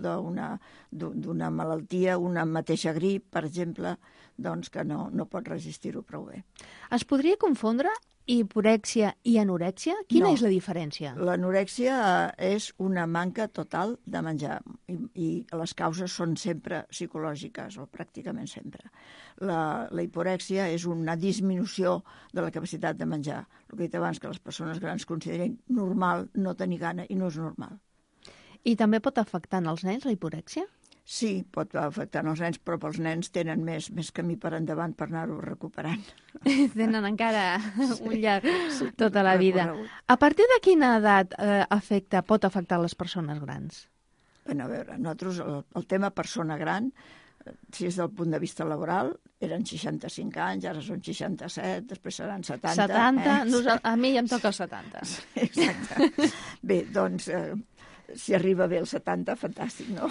d'una malaltia, una mateixa grip, per exemple, doncs que no pots resistir-ho prou bé. Es podria confondre hiporèxia i anorèxia? Quina és la diferència? L'anorèxia és una manca total de menjar i les causes són sempre psicològiques, o pràcticament sempre. La hiporèxia és una disminució de la capacitat de menjar. El que he dit abans, que les persones grans consideren normal no tenir gana, i no és normal. I també pot afectar els nens, la hiporèxia? Sí, pot afectar els nens, però els nens tenen més camí per endavant per anar-ho recuperant. Tenen encara un llarg tota la vida. A partir de quina edat pot afectar les persones grans? A veure, nosaltres el tema persona gran, si és del punt de vista laboral, eren 65 anys, ara són 67, després seran 70. 70, a mi ja em toca els 70. Exacte. Bé, doncs... si arriba bé els 70, fantàstic, no?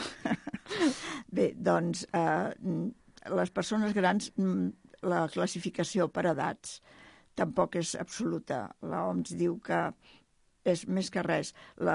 Bé, doncs, les persones grans, la classificació per edats tampoc és absoluta. L'OMS diu que és més que res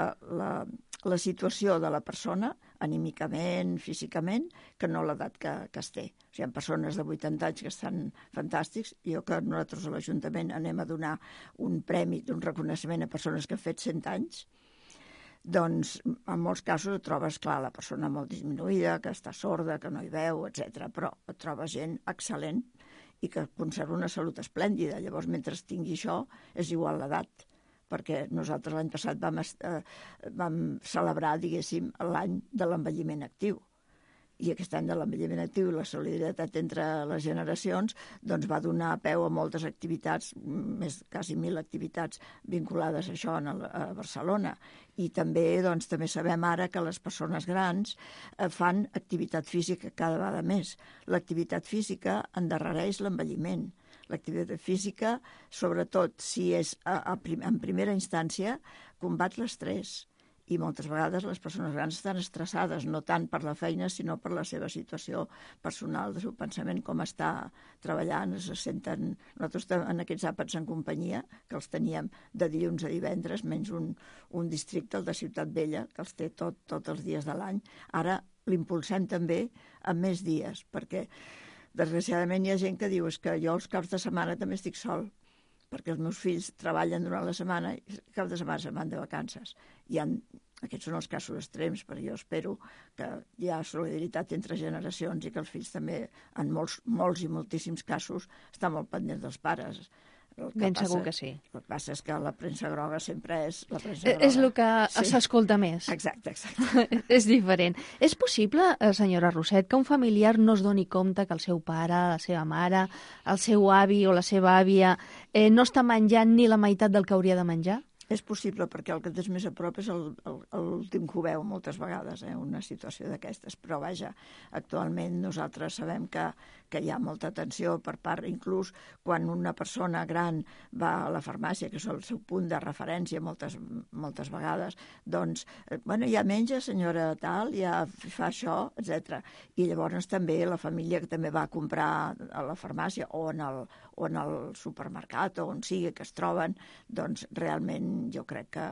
la situació de la persona, anímicament, físicament, que no l'edat que es té. O sigui, hi ha persones de 80 anys que estan fantàstics. Jo que nosaltres a l'Ajuntament anem a donar un premi, un reconeixement a persones que han fet 100 anys, doncs en molts casos et trobes, clar, la persona molt disminuïda, que està sorda, que no hi veu, etc. Però et trobes gent excel·lent i que conserva una salut esplèndida. Llavors, mentre tingui això, és igual l'edat, perquè nosaltres l'any passat vam celebrar, diguéssim, l'any de l'envelliment actiu. I aquest any de l'envelliment actiu i la solidaritat entre les generacions doncs va donar peu a moltes activitats, quasi 1.000 activitats vinculades a això a Barcelona. I també sabem ara que les persones grans fan activitat física cada vegada més. L'activitat física endarrereix l'envelliment. L'activitat física, sobretot si és en primera instància, combat l'estrès. I moltes vegades les persones grans estan estressades, no tant per la feina, sinó per la seva situació personal, de seu pensament, com està treballant, se senten... Nosaltres en aquests àpats en companyia, que els teníem de dilluns a divendres, menys un districte, el de Ciutat Vella, que els té tots els dies de l'any. Ara l'impulsem també amb més dies, perquè desgraciadament hi ha gent que diu que jo els caps de setmana també estic sol, perquè els meus fills treballen durant la setmana i cap de setmana se'n van de vacances. Aquests són els casos extrems, però jo espero que hi ha solidaritat entre generacions i que els fills també, en molts i moltíssims casos, estan molt pendents dels pares. Ben segur que sí. El que passa és que la premsa groga sempre és la premsa groga. És el que s'escolta més. Exacte. És diferent. És possible, senyora Roset, que un familiar no es doni compte que el seu pare, la seva mare, el seu avi o la seva àvia no està menjant ni la meitat del que hauria de menjar? És possible, perquè el que tens més a prop és l'últim que ho veu moltes vegades, una situació d'aquestes. Però, vaja, actualment nosaltres sabem que hi ha molta atenció per part, inclús quan una persona gran va a la farmàcia, que és el seu punt de referència moltes vegades, doncs, ja menja, senyora tal, ja fa això, etc. I llavors també la família que també va a comprar a la farmàcia o en el supermercat o on sigui que es troben, doncs realment jo crec que,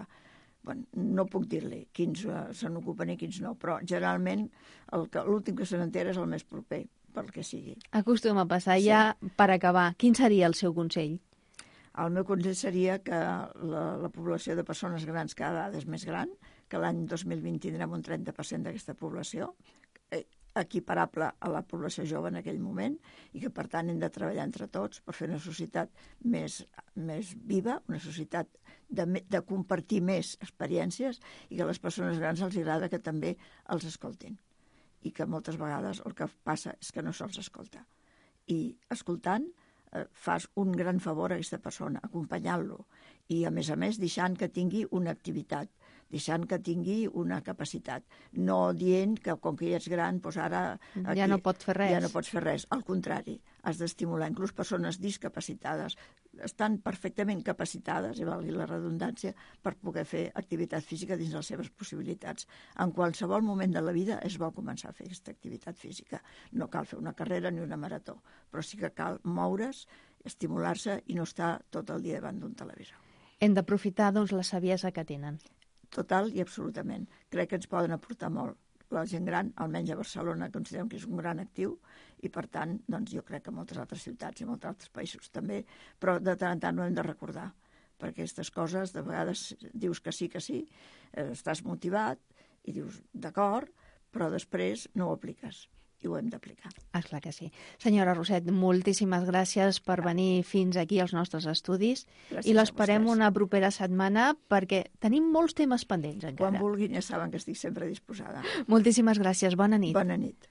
no puc dir-li quins se n'ocupen i quins no, però generalment l'últim que se n'entera és el més proper, pel que sigui. Acostuma a passar. Sí. Ja, per acabar, quin seria el seu consell? El meu consell seria que la població de persones grans cada vegada és més gran, que l'any 2020 tindrem un 30% d'aquesta població, equiparable a la població jove en aquell moment, i que per tant hem de treballar entre tots per fer una societat més viva, una societat de compartir més experiències, i que a les persones grans els agrada que també els escoltin, i que moltes vegades el que passa és que no se'ls escolta. I escoltant fas un gran favor a aquesta persona, acompanyant-lo, i a més deixant que tingui una activitat, deixant que tingui una capacitat, no dient que com que ja ets gran, doncs ara... Ja no pots fer res. Ja no pots fer res, al contrari, has d'estimular. Inclús persones discapacitades estan perfectament capacitades, i valgui la redundància, per poder fer activitat física dins les seves possibilitats. En qualsevol moment de la vida és bo començar a fer aquesta activitat física. No cal fer una carrera ni una marató, però sí que cal moure's, estimular-se i no estar tot el dia davant d'un televisor. Hem d'aprofitar, doncs, la saviesa que tenen. Total i absolutament. Crec que ens poden aportar molt. La gent gran, almenys a Barcelona, considerem que és un gran actiu i, per tant, doncs jo crec que moltes altres ciutats i molts altres països també, però de tant en tant ho hem de recordar, perquè aquestes coses, de vegades dius que sí, estàs motivat i dius d'acord, però després no ho apliques. I ho hem d'aplicar. Esclar que sí. Senyora Roset, moltíssimes gràcies per venir fins aquí als nostres estudis. Gràcies. I l'esperem una propera setmana perquè tenim molts temes pendents encara. Quan vulguin ja saben que estic sempre disposada. Moltíssimes gràcies. Bona nit. Bona nit.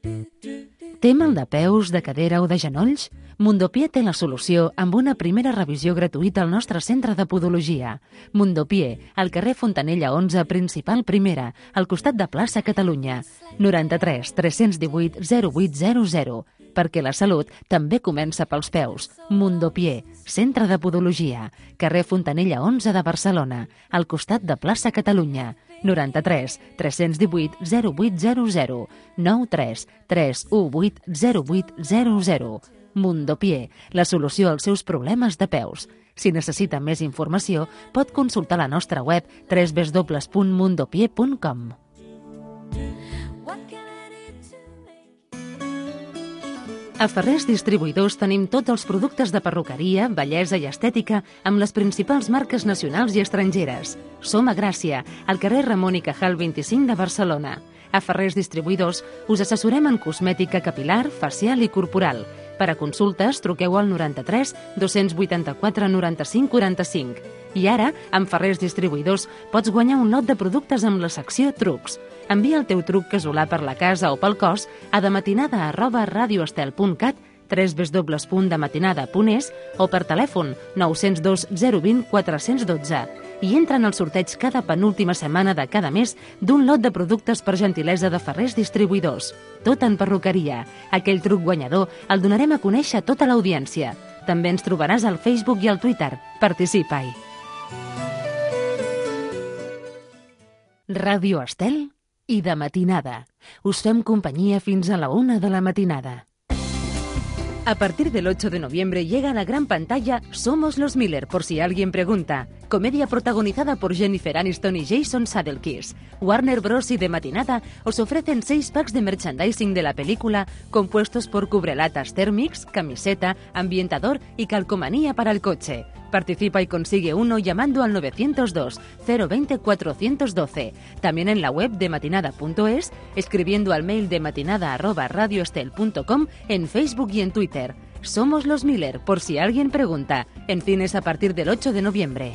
Té mal de peus, de cadera o de genolls? Mundopié té la solució amb una primera revisió gratuïta al nostre centre de podologia. Mundopié, al carrer Fontanella 11, principal primera, al costat de plaça Catalunya. 93 318 0800, perquè la salut també comença pels peus. Mundopié, centre de podologia, carrer Fontanella 11 de Barcelona, al costat de plaça Catalunya. 93 318 0800, 93 318 0800. Mundopié, la solució als seus problemes de peus. Si necessita més informació, pot consultar la nostra web www.mundopié.com. A Ferrers Distribuïdors tenim tots els productes de perruqueria, bellesa i estètica amb les principals marques nacionals i estrangeres. Som a Gràcia, al carrer Ramon y Cajal 25 de Barcelona. A Ferrers Distribuïdors us assessorem en cosmètica capilar, facial i corporal. Per a consultes, truqueu al 93 284 95 45. I ara, amb Ferrers Distribuïdors, pots guanyar un lot de productes amb la secció Trucs. Envia el teu truc casolà per la casa o pel cos a dematinada@radioestel.cat, www.dematinada.es o per telèfon 902 020 412 i entra en el sorteig cada penúltima setmana de cada mes d'un lot de productes per gentilesa de Ferrers Distribuïdors. Tot en perruqueria. Aquell truc guanyador el donarem a conèixer a tota l'audiència. També ens trobaràs al Facebook i al Twitter. Participa-hi. Ràdio Estel i de matinada. Us fem companyia fins a la 1 de la matinada. A partir del 8 de noviembre llega a la gran pantalla Somos los Miller, por si alguien pregunta. Comedia protagonizada por Jennifer Aniston y Jason Sudeikis. Warner Bros. Y de matinada os ofrecen 6 packs de merchandising de la película compuestos por cubrelatas Thermix, camiseta, ambientador y calcomanía para el coche. Participa y consigue uno llamando al 902 020 412. También en la web de matinada.es, escribiendo al mail de matinada@radioestel.com, en Facebook y en Twitter. Somos los Miller, por si alguien pregunta. En cines a partir del 8 de noviembre.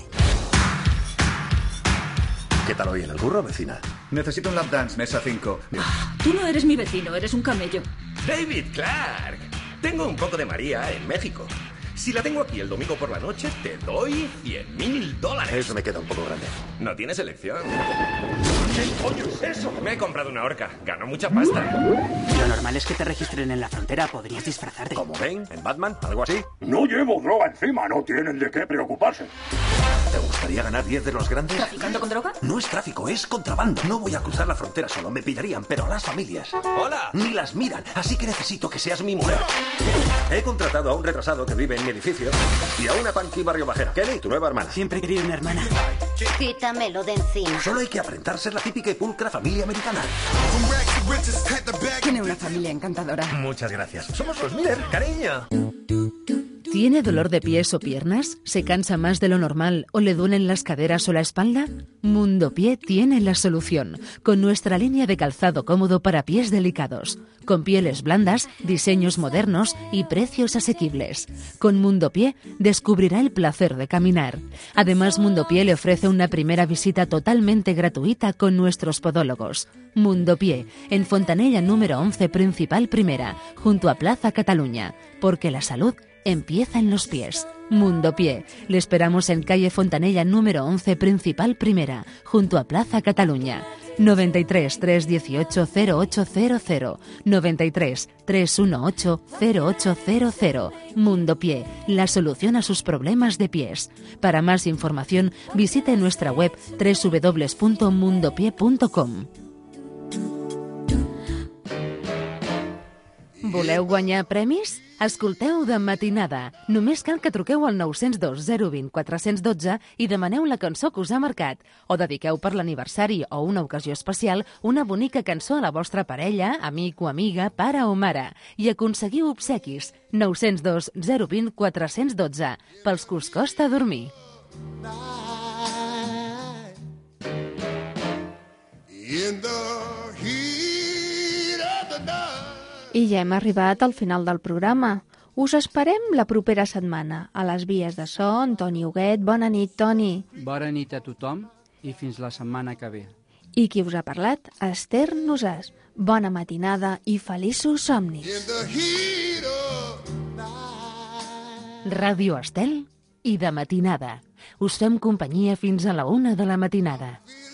¿Qué tal hoy en el burro, vecina? Necesito un lap dance, mesa 5. Tú no eres mi vecino, eres un camello. David Clark. Tengo un poco de María en México. Si la tengo aquí el domingo por la noche, te doy $100,000. Eso me queda un poco grande. No tienes elección. ¿Qué coño es eso? Me he comprado una orca. Gano mucha pasta. Lo normal es que te registren en la frontera. Podrías disfrazarte. ¿Como Bane? ¿En Batman? ¿Algo así? No llevo droga encima. No tienen de qué preocuparse. ¿Te gustaría ganar 10 de los grandes? ¿Traficando con droga? No es tráfico, es contrabando. No voy a cruzar la frontera solo. Me pillarían, pero a las familias. ¡Hola! Ni las miran. Así que necesito que seas mi mujer. He contratado a un retrasado que vive en mi edificio y a una punky barrio bajera. Kelly, tu nueva hermana. Siempre he querido una hermana. Quítamelo de encima. Solo hay que aparentar ser la típica y pulcra familia americana. Tiene una familia encantadora. Muchas gracias. Somos los Miller, cariño. ¿Tiene dolor de pies o piernas? ¿Se cansa más de lo normal o le duelen las caderas o la espalda? Mundo Pie tiene la solución, con nuestra línea de calzado cómodo para pies delicados, con pieles blandas, diseños modernos y precios asequibles. Con Mundo Pie descubrirá el placer de caminar. Además, Mundo Pie le ofrece una primera visita totalmente gratuita con nuestros podólogos. Mundo Pie, en Fontanella número 11, Principal Primera, junto a Plaza Cataluña, porque la salud empieza en los pies. Mundo Pie. Le esperamos en calle Fontanella número 11, Principal Primera, junto a Plaza Cataluña. 93 318 0800 93 318 0800. Mundo Pie, la solución a sus problemas de pies. Para más información, visite nuestra web www.mundopie.com. Voleu guanyar premis? Escolteu de matinada. Només cal que truqueu al 902 020 412 i demaneu la cançó que us ha marcat. O dediqueu per l'aniversari o una ocasió especial una bonica cançó a la vostra parella, amic o amiga, pare o mare. I aconseguiu obsequis. 902 020 412. Pels que us costa dormir. I ja hem arribat al final del programa. Us esperem la propera setmana. A les vies de so, Toni Huguet. Bona nit, Toni. Bona nit a tothom i fins la setmana que ve. I qui us ha parlat? Esther Nosàs. Bona matinada i feliços somnis. Ràdio Estel i de matinada. Us fem companyia fins a la 1 de la matinada.